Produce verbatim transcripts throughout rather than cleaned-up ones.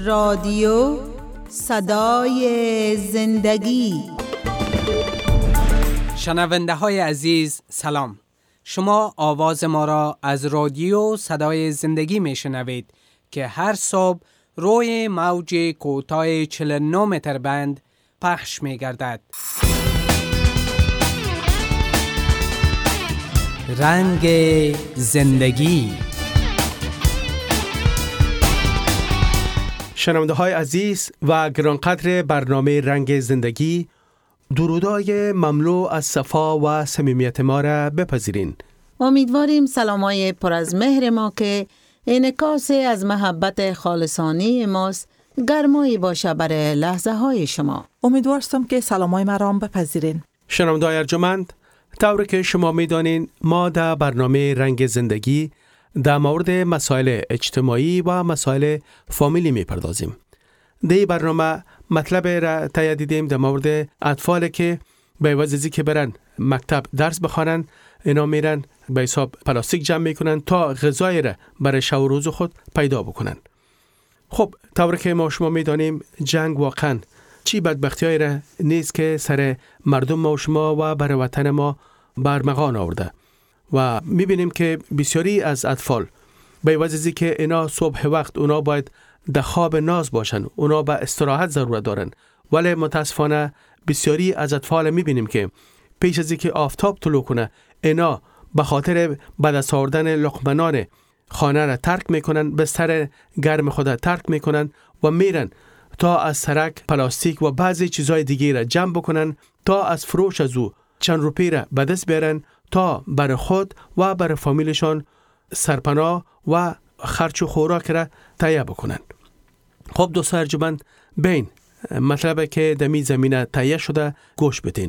رادیو صدای زندگی. شنونده های عزیز سلام. شما آواز ما را از رادیو صدای زندگی می شنوید که هر صبح روی موج کوتاه چهل و نه متر بند پخش می گردد. رنگ زندگی. شنونده های عزیز و گرانقدر برنامه رنگ زندگی، درودای مملو از صفا و صمیمیت ما را بپذیرین. امیدواریم سلامای پر از مهر ما که انعکاس از محبت خالصانه ماست گرمایی باشه برای لحظه های شما. امیدوارستم که سلامای مرام بپذیرین. شنونده های ارجمند، طور که شما میدانین ما در برنامه رنگ زندگی در مورد مسائل اجتماعی و مسائل فامیلی میپردازیم. در برنامه مطلب را تایید دیدیم در مورد اطفال که به عوض از اینکه برن مکتب درس بخوانن، اینا میرن به حساب پلاستیک جمع میکنن تا غذای را برای شب و روز خود پیدا بکنن. خب طور که ما شما میدانیم جنگ واقعا چی بدبختیایی را نیست که سر مردم ما و شما و بر وطن ما برمغان آورده و میبینیم که بسیاری از اطفال به عوض از اینکه اینا صبح وقت اونا باید در خواب ناز باشن، اونا به استراحت ضرورت دارن، ولی متاسفانه بسیاری از اطفال میبینیم که پیش از اینکه آفتاب طلوع کنه اینا به خاطر به دست آوردن لقمه خانه را ترک میکنن، بستر گرم خود را ترک میکنن و میرن تا از سرک پلاستیک و بعضی چیزهای دیگه را جمع بکنن تا از فروش از او چند روپی را به دست بیارن تا برای خود و برای فامیلشان سرپناه و خرچ و خوراک را تهیه بکنن. خب دوستان ارجمند، بین مطلبه که دمی زمینه تهیه شده گوش بدین.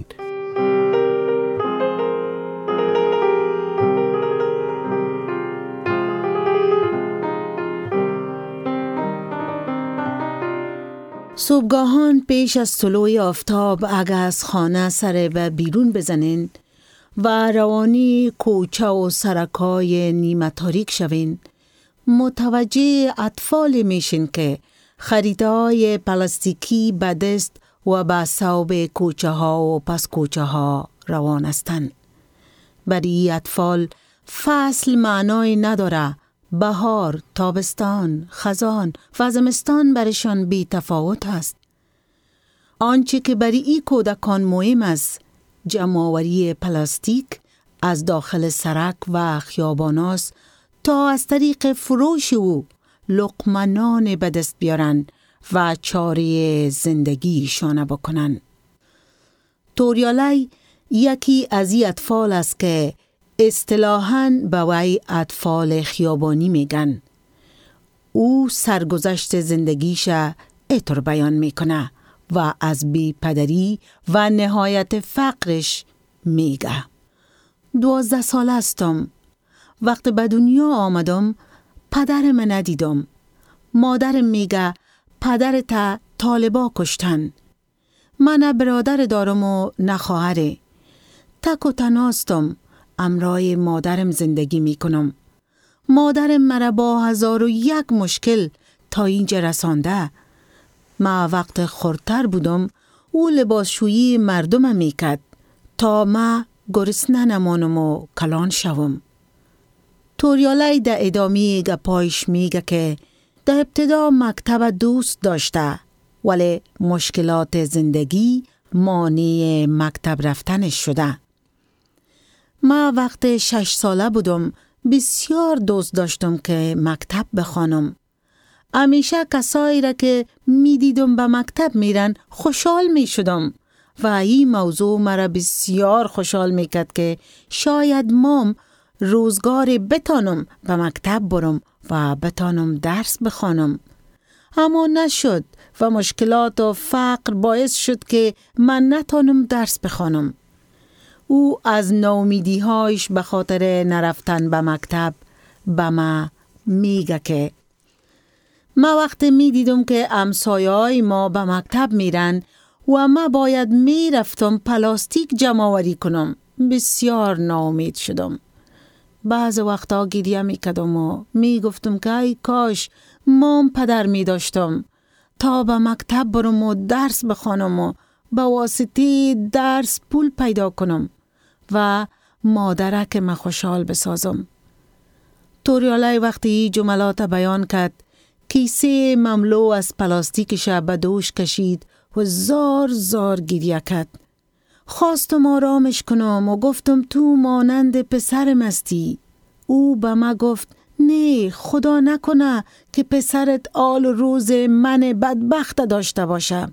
صبحگاهان پیش از طلوع آفتاب اگر از خانه سر به بیرون بزنین و روانی کوچه و سرکای نیمه تاریک شوین، متوجه اطفال میشین که خریدای پلاستیکی به دست و به صوب کوچه ها و پس کوچه ها روان هستند. برای اطفال فصل معنای نداره. بهار، تابستان، خزان و زمستان برشان بی تفاوت است. آنچه که برای این کودکان مهم است جمع‌آوری پلاستیک از داخل سرک و خیاباناست تا از طریق فروش او لقمه نان به دست بیارن و چاره زندگیشان بکنن. توریالی یکی از این اطفال است که اصطلاحاً به وی اطفال خیابانی میگن. او سرگذشت زندگیش اینطور بیان میکنه و از بی پدری و نهایت فقرش میگه. دوازده سال هستم. وقت به دنیا آمدم پدرم ندیدم. مادرم میگه پدرت طالبا کشتن. من نه برادر دارم و نه خواهر. تک و تنهاستم. امرای مادرم زندگی میکنم. مادرم مرا با هزار و یک مشکل تا اینجا رسانده. ما وقت خردتر بودم او لباسشویی مردم میکرد تا ما گرسنه نمانم و کلان شوم. توریالی در ادامه گپایش میگه که در ابتدا مکتب دوست داشته ولی مشکلات زندگی مانع مکتب رفتنش شده. ما وقت شش ساله بودم بسیار دوست داشتم که مکتب بخوانم. همیشه کسایی را که می دیدم به مکتب میرن خوشحال می شدم و این موضوع مرا بسیار خوشحال می کرد که شاید مام روزگاری بتانم به مکتب برم و بتانم درس بخوانم. اما نشد و مشکلات و فقر باعث شد که من نتانم درس بخوانم. او از ناامیدی‌هایش به خاطر نرفتن به مکتب به ما میگه که ما وقتی میدیدم که همسایه‌های ما به مکتب میرن و ما باید میرفتم پلاستیک جمع آوری کنم، بسیار ناامید شدم. بعض وقتا گریه میکردم و میگفتم که ای کاش مام پدر میداشتم تا به مکتب برم و درس بخوانم و به واسطه درس پول پیدا کنم و مادرک ما خوشحال بسازم. توریالای وقتی جملات بیان کرد، کیسه مملو از پلاستیکش به دوش کشید و زار زار گریه کرد. خواستم آرامش کنم و گفتم تو مانند پسرم هستی. او به ما گفت نه، خدا نکنه که پسرت آل روز من بدبخت داشته باشه.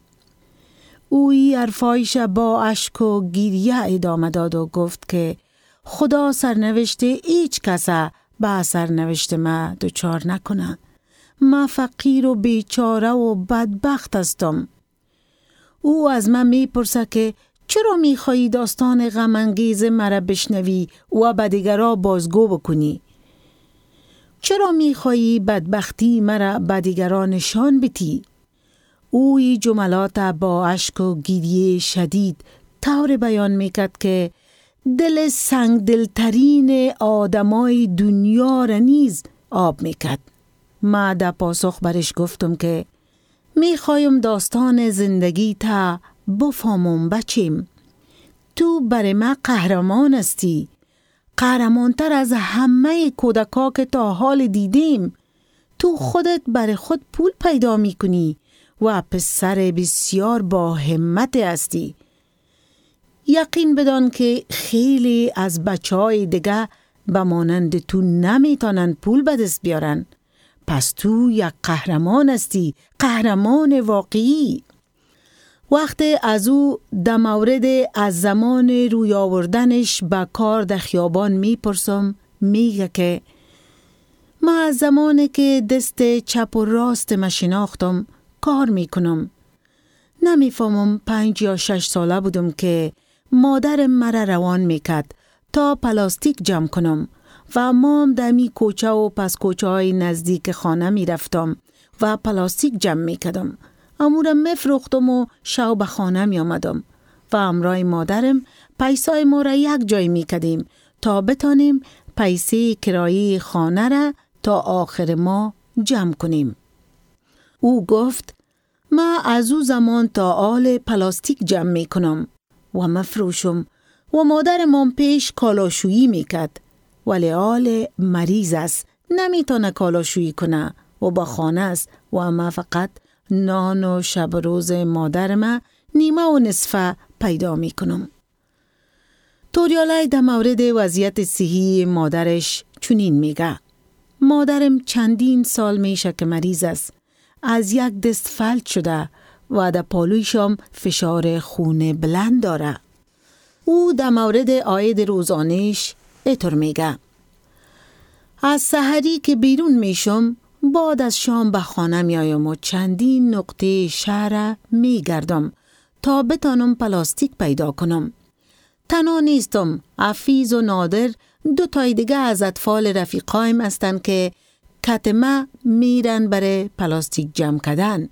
اوی حرفایش با اشک و گریه ادامه داد و گفت که خدا سرنوشت هیچ کسه به سرنوشت ما دچار نکنه. ما فقیر و بیچاره و بدبخت هستم. او از من میپرسه که چرا میخوایی داستان غم انگیز مرا بشنوی و به دیگران بازگو بکنی؟ چرا میخوایی بدبختی مرا به دیگران نشان بدی؟ اوی جملات با اشک و گریه شدید طور بیان میکرد که دل سنگ دلترین آدمای دنیا را نیز آب میکرد. ما در پاسخ برش گفتم که میخوایم داستان زندگی تا بفهمم بچیم. تو برای ما قهرمان هستی، قهرمانتر از همه کودکا که تا حال دیدیم. تو خودت برای خود پول پیدا میکنی و پسر بسیار با همت هستی. یقین بدان که خیلی از بچه های دیگه به مانند تو نمیتونن پول به دست بیارن. پس تو یک قهرمان هستی، قهرمان واقعی. وقت از او در مورد از زمان روی آوردنش به کار در خیابان میپرسم، میگه که ما از زمانی که دست چپ و راست ما شناختم کار میکنم. نمیفهمم پنج یا شش ساله بودم که مادرم مرا روان میکرد تا پلاستیک جمع کنم و مام دمی کوچه و پس کوچه های نزدیک خانه میرفتم و پلاستیک جمع میکردم. امورم مفروختم و شو به خانه می آمدم و امرای مادرم پیسای ما را یک جای می کدیم تا بتانیم پیسه کرایه خانه را تا آخر ما جمع کنیم. او گفت ما از او زمان تا آل پلاستیک جمع می کنم و مفروشم و مادرم پیش کالاشویی می کد، ولی آل مریض است، نمی تانه کالاشویی کنه و با خانه است و ما فقط نان و شب روز مادر ما نیمه و نصفه پیدا می کنم. توریالای در مورد وضعیت صحی مادرش چنین میگه: مادرم چندین سال میشه که مریض است. از یک دست فلج شده و در پالویشم فشار خون بلند داره. او در مورد عاید روزانش اینطور میگه: از سحری که بیرون میشم بعد از شام به خانه میایم و چندین نقطه شهر میگردم تا بتانم پلاستیک پیدا کنم. تنها نیستم، حفیظ و نادر دو تای دیگه از اطفال رفیقایم هستند که کتمه میرن برای پلاستیک جمع کردن.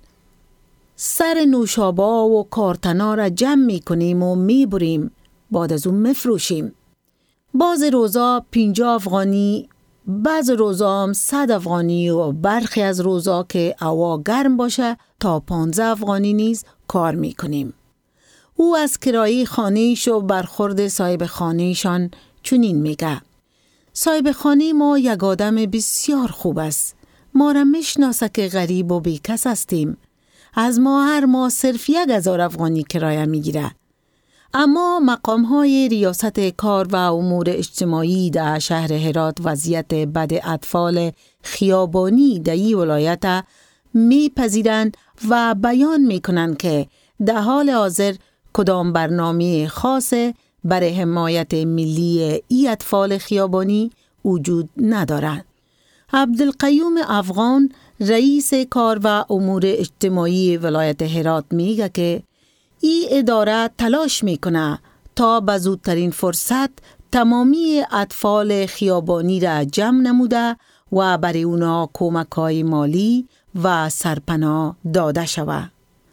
سر نوشابا و کارتنا را جمع میکنیم و میبریم، بعد از اون مفروشیم. باز روزا پینجا افغانی، بعض روزا هم صد افغانی و برخی از روزا که هوا گرم باشه تا پانزده افغانی نیز کار میکنیم. او از کرایه خانه‌اش و برخورد صاحب خانه‌شان چنین میگه: صاحب خانه ما یک آدم بسیار خوب است. ما را میشناسه که غریب و بیکس هستیم. از ما هر ماه صرف یک هزار افغانی کرایه میگیره. اما مقام های ریاست کار و امور اجتماعی در شهر هرات وضعیت بد اطفال خیابانی در این ولایت میپذیرند و بیان میکنند که در حال حاضر کدام برنامه خاص برای حمایت ملی ای اطفال خیابانی وجود ندارد. عبدالقیوم افغان رئیس کار و امور اجتماعی ولایت هرات میگه که این اداره تلاش میکنه تا به زودترین فرصت تمامی اطفال خیابانی را جمع نموده و برای اونا کمک‌های مالی و سرپناه داده شود.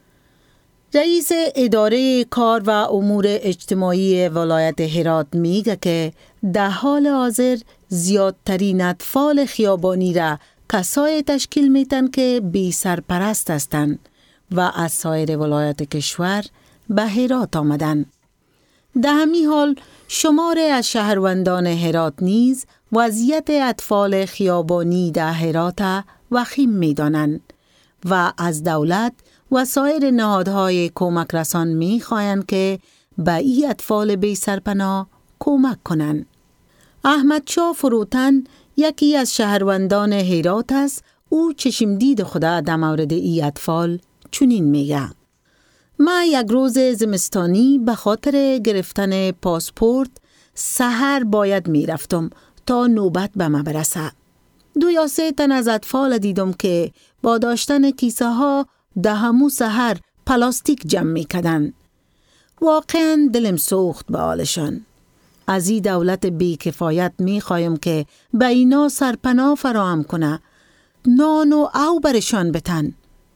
رئیس اداره کار و امور اجتماعی ولایت هرات میگه که در حال حاضر زیادترین اطفال خیابانی را کسای تشکیل میتن که بی سرپرست هستند و از سایر ولایات کشور به هرات آمدند. در همین حال شمار از شهروندان هرات نیز وضعیت اطفال خیابانی در هرات وخیم می دانند و از دولت و سایر نهادهای کمک رسان می خواهند که به این اطفال بی سرپناه کمک کنند. احمد شاه فروتن یکی از شهروندان هرات است. او چشمدید خدا در مورد این اطفال چنین میگه: ما یک روز زمستانی به خاطر گرفتن پاسپورت سحر باید میرفتم تا نوبت به ما برسه. دو یا سه تن از اطفال دیدم که با داشتن کیسه ها ده همو سحر پلاستیک جمع میکردن. واقعا دلم سوخت به حالشان. از این دولت بی کفایت میخوایم که به اینا سرپناه فراهم کنه، نان و او برشان بتن.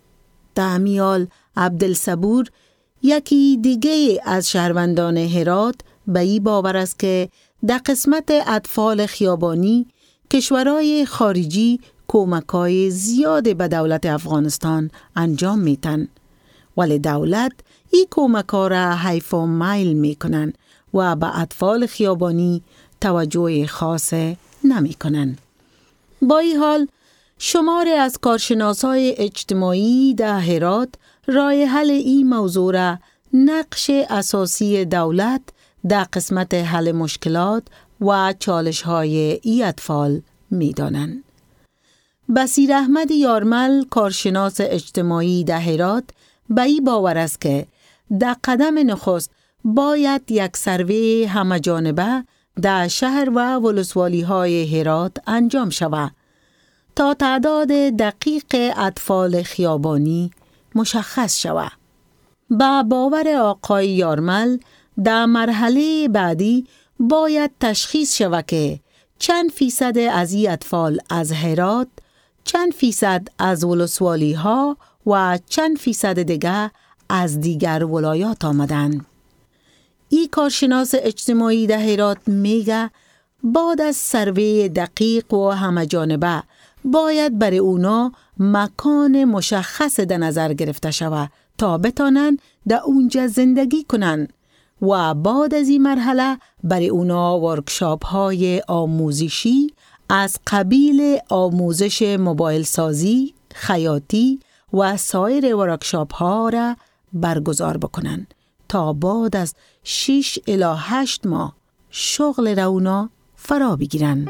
دمیال عبدالصبور یکی دیگه از شهروندان هرات به این باور است که در قسمت اطفال خیابانی کشورهای خارجی کمک‌های زیاد به دولت افغانستان انجام میتن، ولی دولت این کمک‌ها را حیف و میل میکنن و به اطفال خیابانی توجه خاص نمیکنن. با این حال شمار از کارشناسای اجتماعی در هرات راه حل این موضوع را نقش اساسی دولت در قسمت حل مشکلات و چالش‌های این اطفال می‌دانند. بصیر احمد یارمل کارشناس اجتماعی در هرات به این باور است که در قدم نخست باید یک سروی همه‌جانبه در شهر و ولسوالی‌های هرات انجام شود تا تعداد دقیق اطفال خیابانی مشخص شود. با باور آقای یارمل در مرحله بعدی باید تشخیص شود که چند فیصد از این اطفال از هرات، چند فیصد از ولسوالی ها و چند فیصد دیگر از دیگر ولایات آمدند. این کارشناس اجتماعی در هرات میگه بعد از سروی دقیق و همه‌جانبه باید برای اونا مکان مشخص در نظر گرفته شود تا بتانن در اونجا زندگی کنن و بعد از این مرحله برای اونا ورکشاپ های آموزشی از قبیل آموزش موبایل سازی، خیاطی و سایر ورکشاپ ها را برگزار بکنن تا بعد از شش الی هشت ماه شغل را اونا فرا بگیرن.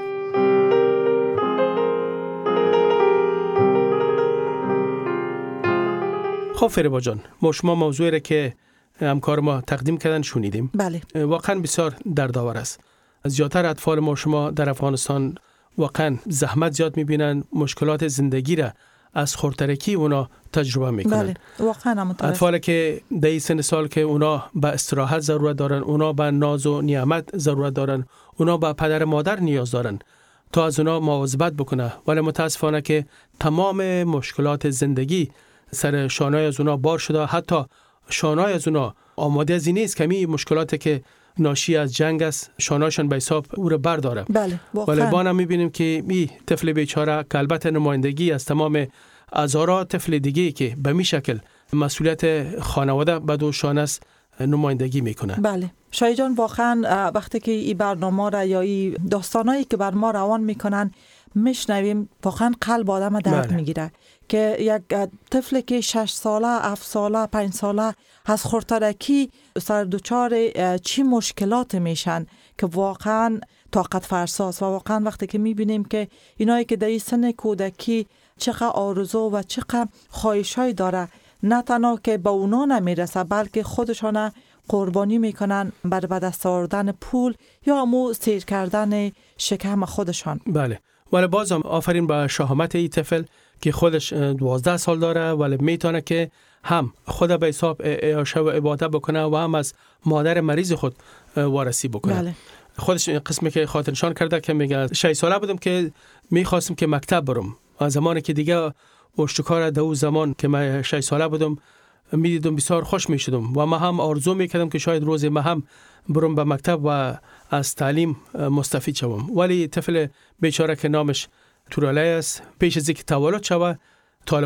خب فریبا جان، ما شما موضوعی را که همکار ما تقدیم کردن شنیدیم. بله. واقعا بسیار دردآور است. زیادتر اطفال ما شما در افغانستان واقعا زحمت زیاد میبینن، مشکلات زندگی را از خردترکی اونا تجربه میکنن. بله، واقعا همونطوره. اطفال که در این سن سال که اونا به استراحت ضرورت دارن، اونا به ناز و نعمت ضرورت دارن، اونا به پدر مادر نیاز دارن تا از اونا مواظبت بکنه، ولی متاسفانه که تمام مشکلات زندگی سر شانای از اونا بار شده. حتی شانای از اونا آماده از این نیست که می مشکلاتی که ناشی از جنگ است شانایشان به حساب او را برداره. بله، واقعا. ولی با هم میبینیم که می طفل بیچاره که البته نمایندگی از تمام هزارات طفل دیگه که به می شکل مسئولیت خانواده به دوشان است نمایندگی میکنه. بله شای جان، واقعا وقتی که این برنامه را یا این داستانایی که بر ما روان میکنن میشنویم، واقعا قلب آدم درد بله. میگیره که یک طفل که شش ساله، هفت ساله، پنج ساله از خردترکی سر دوچار چی مشکلات میشن که واقعا طاقت فرساست. و واقعا وقتی که میبینیم که اینایی که در این سن کودکی چقدر آرزو و چقدر خواهشای داره، نه تنها که به اونا نمیرسه بلکه خودشان قربانی میکنن برای به دست آوردن پول یا امو سیر کردن شکم خودشان. بله، ولی بازم آفرین به شهامت این طفل که خودش دوازده سال داره، ولی میتونه که هم خود به حساب اعاشه و عبادت بکنه و هم از مادر مریض خود وارسی بکنه. بله. خودش قسمی که خاطرنشان کرده که میگه شش ساله بودم که میخواستم که مکتب برم. از زمانی که دیگه اشتکار دو زمان که من شش ساله بودم میدیدم بسیار خوش میشدم و ما هم آرزو میکردم که شاید روزی ما هم برم به مکتب و از تعلیم مستفید شوم. ولی طفل بیچاره که نامش تورالی است، پیش از اینکه تولد شود طالبا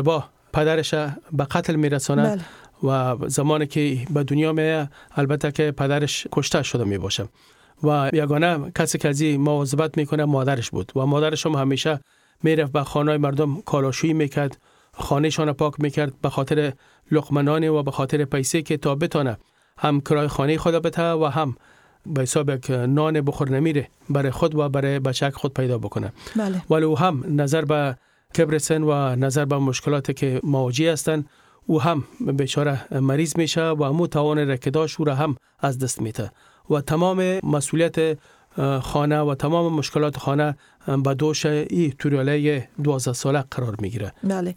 پدرش به قتل میرسانه و زمانی که به دنیا میه البته که پدرش کشته شده می باشه و یگانه کسی که از این مواظبت میکنه مادرش بود و مادرش هم همیشه میرفت به خانه مردم کالاشویی میکرد، خانهشان پاک میکرد به خاطر لقمه و به خاطر پیسه که تا بتانه هم کرای خانه خود بده و هم به حساب یک نان بخور نمیره برای خود و برای بچه خود پیدا بکنه. بله. ولی او هم نظر به کبر سن و نظر به مشکلاتی که مواجه هستند او هم بیچاره مریض میشه و امو توان رکداش او را هم از دست میده و تمام مسئولیت خانه و تمام مشکلات خانه به دوش ای توریاله دوازده ساله قرار میگیره. بله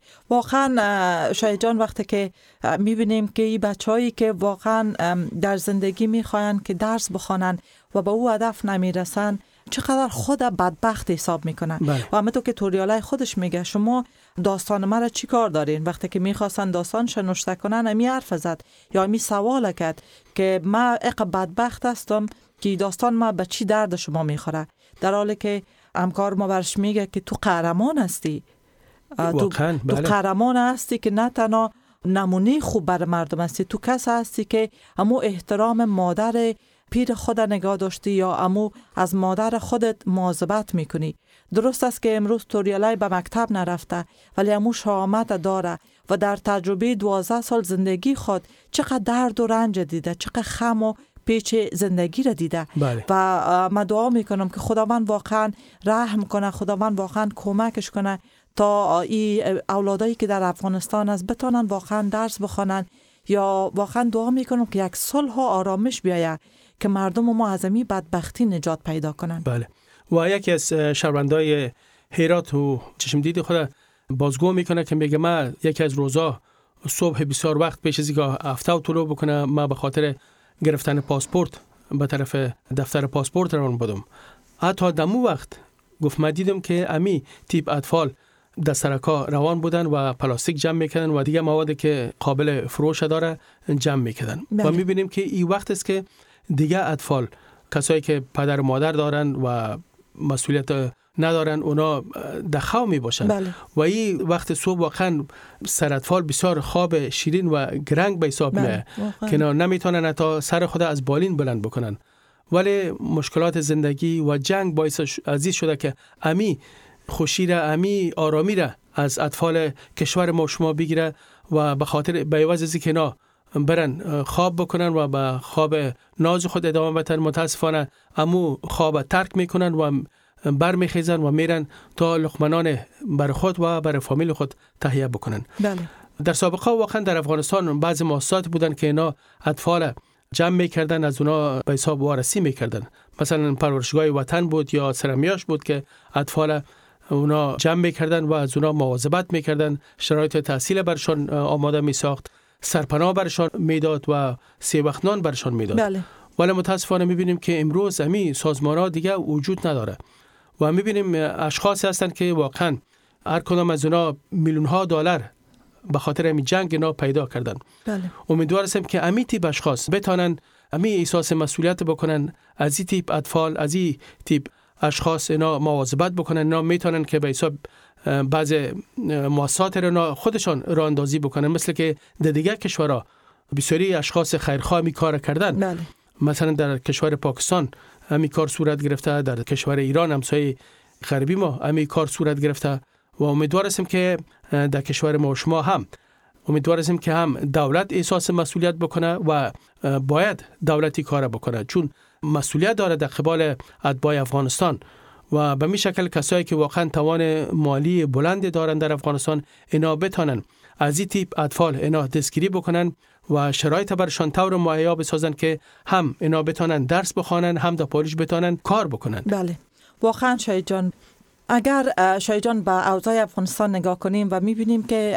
واقعا شاید جان وقتی که میبینیم که این بچه‌هایی که واقعا در زندگی میخواین که درس بخوانن و به او هدف نمیرسن چقدر خود بدبخت حساب میکنن. بله. و همه تو که توریاله خودش میگه شما داستان مرا چی کار دارین؟ وقتی که میخواستن داستانش نوشته کنن امی حرف زد یا امی سوال کرد که ما اق بدبخت هستم که داستان ما به چی درد شما میخوره، در حالی که همکار ما برش میگه که تو قهرمان هستی. تو, بله. تو قهرمان هستی که نه تنها نمونه خوب بر مردم هستی، تو کس هستی که همو احترام مادر پیر خود نگاه داشتی یا امو از مادر خودت مواظبت میکنی. درست است که امروز توریاله به مکتب نرفته ولی امو شامت داره و در تجربه دوازده سال زندگی خود چقدر درد و رنج دیده، چقدر خم و پیچ زندگی را دیده. بله. و من دعا میکنم که خداوند واقعا رحم کنه، خداوند واقعا کمکش کنه تا این اولادایی که در افغانستان است بتونن واقعا درس بخونن، یا واقعا دعا میکنم که یک صلح و آرامش بیاید که مردم ما از این بدبختی نجات پیدا کنن. بله. و یکی از شهروندای هرات و چشم دید خود بازگو میکنه که میگه من یکی از روزا صبح بسیار وقت پیش از اینکه هفته طلوع بکنه ما به خاطر گرفتن پاسپورت به طرف دفتر پاسپورت روان بودم. حتی دمو وقت گفت من دیدم که امی تیپ اطفال دسترکا روان بودن و پلاستیک جمع میکردن و دیگه موادی که قابل فروش داره جمع میکردن. و میبینیم که این وقت است که دیگه اطفال کسایی که پدر و مادر دارن و مسئولیت ندارن اونا دخاو می باشن. بله. و این وقت صبح واقعا سر اطفال بسیار خواب شیرین و گرنگ به حساب میاد که نمیتونن حتی سر خود از بالین بلند بکنن. ولی مشکلات زندگی و جنگ باعث عزیز شده که امی خوشی را، امی آرامی را از اطفال کشور ما شما بگیره و به خاطر به عوض از اینکه اینا برن خواب بکنن و به خواب ناز خود ادامه بدن، متاسفانه امو خواب ترک میکنن و برمیخیزن و میرن تا لقمنان بر خود و بر فامیل خود تهیه بکنن. بله. در سابقه واقعا در افغانستان بعضی مؤسسات بودن که اینا اطفال جمع میکردن، از اونا به حساب وارسی میکردن. مثلا پرورشگاه وطن بود یا سرمیاش بود که اطفال اونا جمع میکردن و از اونا مواظبت میکردن، شرایط تحصیل برشان آماده میساخت، سرپناه برشان میداد و سه وقت نان برشان میداد. بله. ولی متاسفانه میبینیم که امروز همین سازمان‌ها دیگه وجود نداره و میبینیم اشخاص هستن که واقعا هر کدام از اونا میلیون ها دلار به خاطر همین جنگ اینا پیدا کردن. بله. امیدوار هستم که امی تیپ اشخاص بتانن امی احساس مسئولیت بکنن، از این تیپ اطفال، از این تیپ اشخاص اینا مواظبت بکنن. اینا میتونن که به حساب بعض مؤسسات اینا خودشان راه اندازی بکنن، مثل که در دیگه کشورها بسیاری اشخاص خیرخواه می کار کردن. بله. مثلا در کشور پاکستان همین کار صورت گرفته، در کشور ایران همسایه غربی ما همین کار صورت گرفته و امیدوار هستیم که در کشور ما شما هم امیدوار هستیم که هم دولت احساس مسئولیت بکنه و باید دولتی کار بکنه، چون مسئولیت داره در قبال اتباع افغانستان و به می شکل کسایی که واقعا توان مالی بلند دارن در افغانستان اینا بتانن از این تیپ اطفال اینا دستگیری بکنن و شرایط برشان طور مهیا بسازن که هم اینا بتانن درس بخوانن، هم در پالیش بتانن کار بکنن. بله واقعا شاید جان، اگر شاید جان به اوضاع افغانستان نگاه کنیم و میبینیم که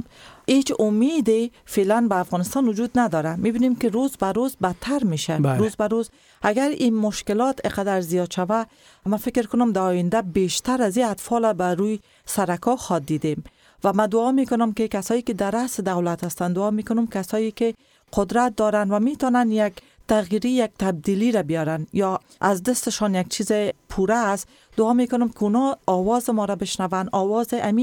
هیچ امیدی فعلا به افغانستان وجود نداره، میبینیم که روز به روز بدتر میشه. بله. روز به روز اگر این مشکلات اقدر زیاد شوه، من فکر کنم در آینده بیشتر از این اطفال بر روی سرکا خواهد دیدیم و من دعا میکنم که کسایی که در رأس دولت هستند، دعا میکنم کسایی که قدرت دارن و میتونن یک تغییری، یک تبدیلی را بیارن یا از دستشان یک چیز پوره است، دعا میکنم که اونا آواز ما را بشنون، آواز امی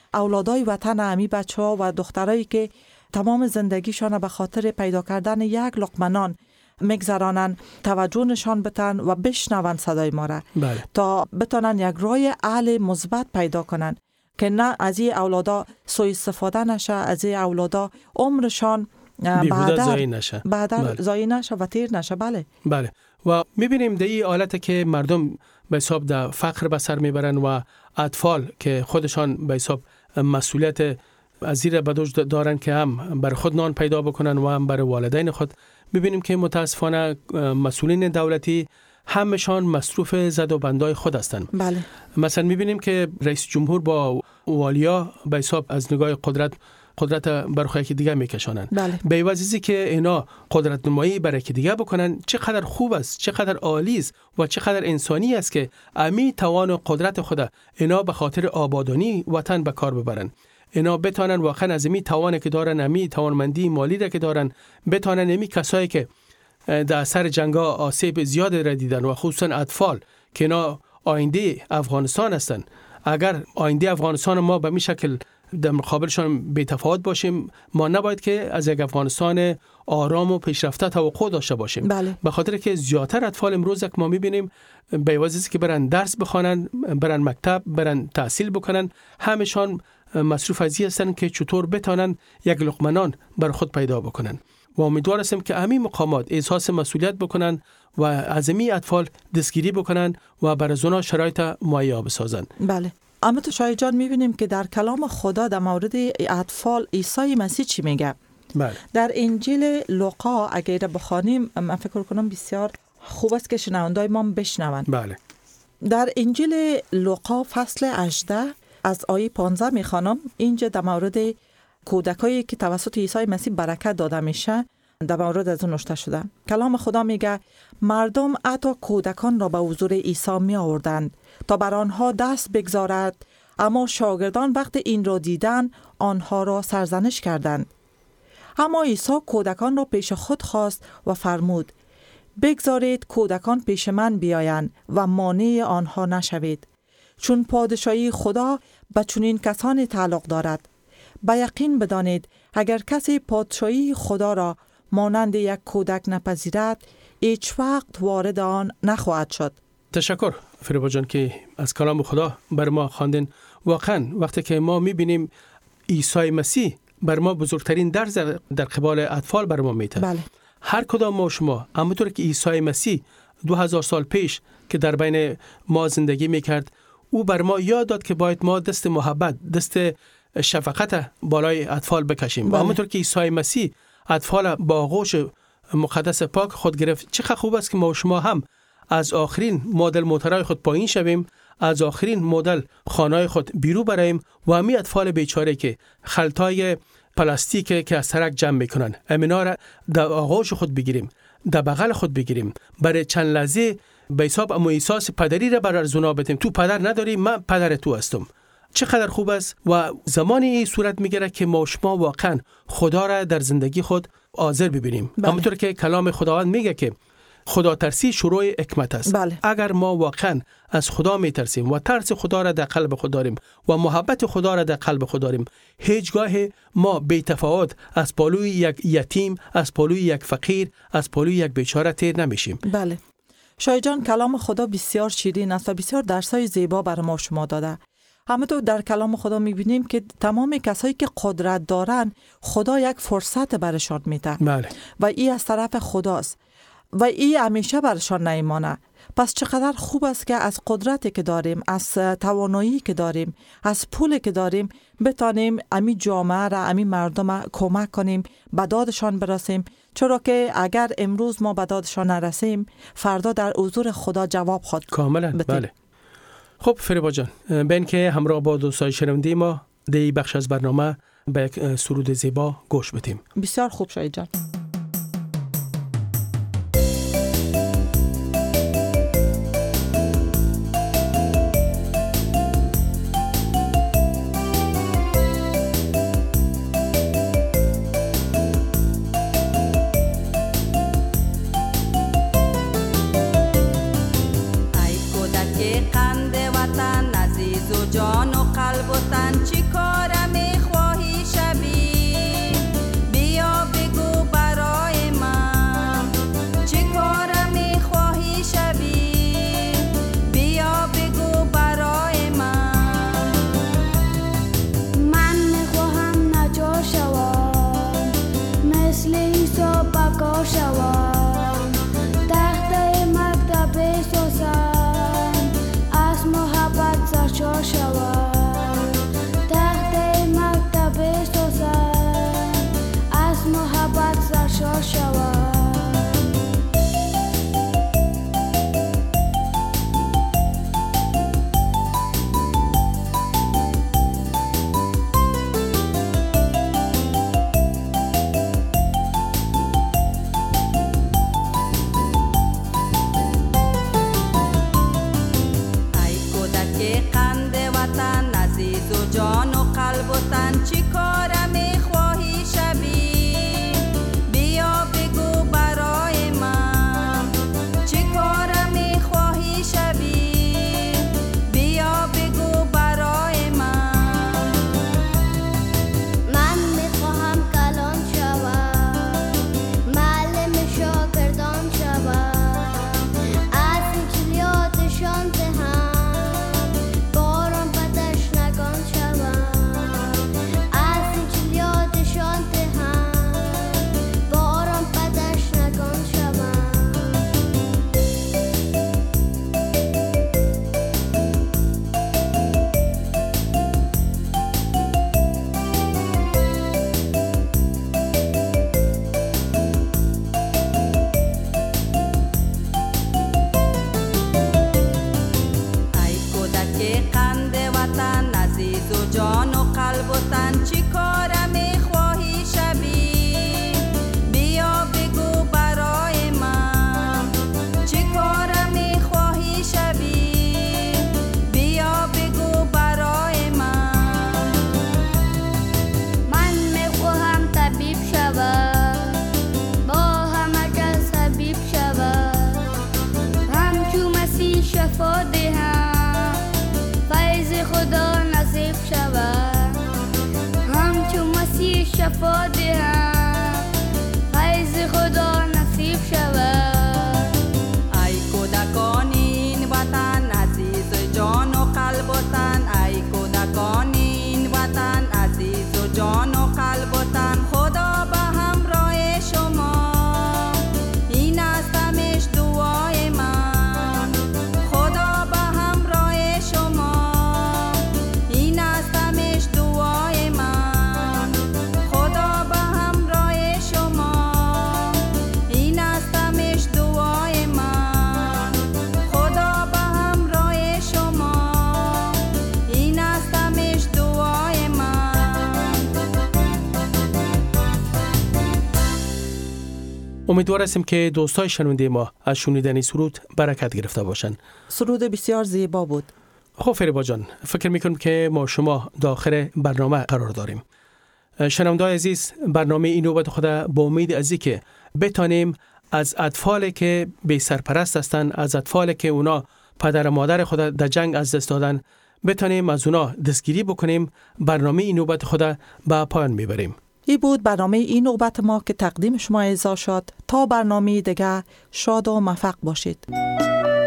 اولادای وطن، امی بچه ها و دخترایی که تمام زندگیشان به خاطر پیدا کردن یک لقمه نان میگذرانن، توجه نشان بتن و بشنون صدای ما را. بله. تا بتونن یک رای حل مثبت پیدا کنن که نه از این اولادا سوء استفاده نشه، از این اولادا عمرشان بیهوده ضایع نشه، بعد ضایع نشه و تیر نشه. بله بله. و میبینیم در این حالت که مردم به حساب در فقر به سر میبرن و اطفال که خودشان به حساب مسئولیت از زیر بدوش دارن که هم بر خود نان پیدا بکنن و هم بر والدین خود، میبینیم که متاسفانه مسئولین دولتی همشان مصروف زد و بندای خود هستند. بله. مثلا میبینیم که رئیس جمهور با والیا به حساب از نگاه قدرت قدرت برخواه یکی دیگه میکشانن. بله. به واسطه که اینا قدرت نمایی برای یکی دیگه بکنن، چقدر خوب است، چقدر عالی است و چقدر انسانی است که امی توان و قدرت خود اینا به خاطر آبادانی وطن به کار ببرن. اینا بتانن واقعا از امی توانی که دارن، امی توانمندی مالی را که دارن، بتانن امی کسایی که در اثر جنگا آسیب زیاد را دیدن و خصوصا اطفال که اینا آینده افغانستان هستن، اگر آینده افغانستان ما به می شکل در مقابلشان بی‌تفاوت باشیم، ما نباید که از یک افغانستان آرام و پیشرفته توقع داشته باشیم. بله. به خاطر که زیاتر اطفال امروز که ما می‌بینیم به واسطه که برن درس بخوانن، برن مکتب، برن تحصیل بکنن، همشان مصروف از این هستند که چطور بتانن یک لقمه نان بر خود پیدا بکنن. و امیدوار هستم که همین مقامات احساس مسئولیت بکنن و از همین اطفال دستگیری بکنن و برای اونا شرایط مهیا بسازن. بله. اما تو شاید جان میبینیم که در کلام خدا در مورد اطفال عیسی مسیح چی میگه؟ بله. در انجیل لوقا اگر بخوانیم، من فکر کنم بسیار خوب است که شنوندای ما بشنون. بله. در انجیل لوقا فصل هجده از آیه پانزده میخوانم. اینجا در مورد کودکایی که توسط عیسی مسیح برکت داده میشه در مورد از اون نوشته شده. کلام خدا میگه مردم حتی کودکان را به حضور عیسی می آوردند تا بر آنها دست بگذارد، اما شاگردان وقت این را دیدن آنها را سرزنش کردند. اما عیسی کودکان را پیش خود خواست و فرمود بگذارید کودکان پیش من بیایند و مانع آنها نشوید، چون پادشاهی خدا به چنین کسانی تعلق دارد. به یقین بدانید اگر کسی پادشاهی خدا را مانند یک کودک نپذیرد، هیچ وقت وارد آن نخواهد شد. تشکر فریبا جان که از کلام خدا بر ما خواندین. واقعا وقتی که ما میبینیم عیسی مسیح بر ما بزرگترین درس در قبال اطفال بر ما میده. بله. هر کدام ما شما همونطور که عیسی مسیح دو هزار سال پیش که در بین ما زندگی میکرد، او بر ما یاد داد که باید ما دست محبت، دست شفقت بالای اطفال بکشیم. بله. همونطور که عیسی مسیح اطفال با آغوش مقدس پاک خود گرفت، چقدر خوب است که ما و شما هم از آخرین مدل موترهای خود پایین شویم، از آخرین مدل خانه‌های خود بیرون براییم و همی اطفال بیچاره که خلطای پلاستیک که از سرک جمع میکنن، امینا را در آغوش خود بگیریم، در بغل خود بگیریم، برای چند لحظه به حساب اما احساس پدری را بر زنا بدیم. تو پدر نداری، من پدر تو هستم. چقدر خوب است و زمانی این صورت میگیره که ما شما واقعا خدا را در زندگی خود حاضر ببینیم. بله. همونطور که کلام خداوند میگه که خدا ترسی شروع حکمت است. بله. اگر ما واقعا از خدا میترسیم و ترس خدا را در قلب خود داریم و محبت خدا را در قلب خود داریم، هیچگاه ما بی تفاوت از پالوی یک یتیم، از پالوی یک فقیر، از پالوی یک بیچاره تیر نمیشیم. بله. شایع جان کلام خدا بسیار شیرین است و بسیار درسای زیبا برای ما شما داده. همونطور در کلام خدا میبینیم که تمام کسایی که قدرت دارن خدا یک فرصت برشان میده. بله. و این از طرف خداست و این همیشه برشان نمیمانه. پس چقدر خوب است که از قدرتی که داریم، از توانایی که داریم، از پولی که داریم بتانیم امی جامعه را، امی مردم کمک کنیم، به دادشان برسیم، چرا که اگر امروز ما به دادشان نرسیم فردا در حضور خدا جواب خواهد کاملا بتیم. بله. خب فریبا جان، بین که همراه با دوستای شنونده ما دی بخش از برنامه به یک سرود زیبا گوش بدیم. بسیار خوب شایع جان. جان و قلب و تن چی کار شفا دهم، فیض خدا نصیب شود. ای کودکان این وطن عزیز جان و قلب و تن، ای کودکان این وطن عزیز و جان و قلب و تن. خدا به همراه شما، این است همیش دعای من. خدا به همراه شما، این است همیش دعای من. خدا به همراه شما، این است همیش دعای من. خدا به همراه شما، این است همیش دعای من. امیدوار هستیم که دوستای شنونده ما از شنیدن سرود برکت گرفته باشند. سرود بسیار زیبا بود. خب فریبا جان، فکر میکنم که ما شما داخل برنامه قرار داریم. شنونده‌های عزیز، برنامه این نوبت خود با امید از که بتانیم از اطفالی که بی سرپرست هستند، از اطفالی که اونا پدر و مادر خود در جنگ از دست دادن، بتانیم از اونا دستگیری بکنیم. برنامه این نوبت خود به پایان میبریم. این بود برنامه این نوبت ما که تقدیم شما اعضا شد. تا برنامه دیگه شاد و موفق باشید.